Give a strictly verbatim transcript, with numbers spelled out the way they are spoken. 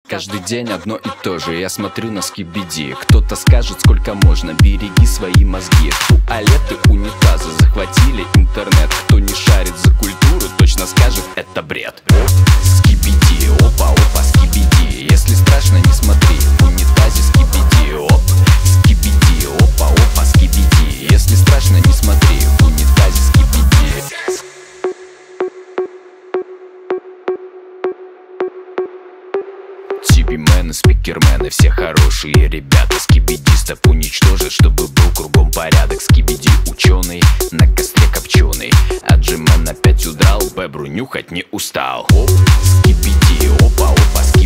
Каждый день одно и то же, я смотрю на скибиди. Кто-то скажет, сколько можно, береги свои мозги. Туалеты, унитазы захватили интернет. Кто не шарит за культуру, точно скажет, это бред. Скибиди, опа, опа, скибиди. Если страшно, не смотри, в унитазе скибиди. Оп, скибиди, опа, опа, скибиди. Если страшно, не смотри, в унитазе скибиди. Тибимены, спикермены, все хорошие ребята. Скибидистов уничтожат, чтобы был кругом порядок. Скибиди ученый, на костре копченый. А Джимен опять удрал, бебру нюхать не устал. Оп, скибиди, опа, опа, скибиди.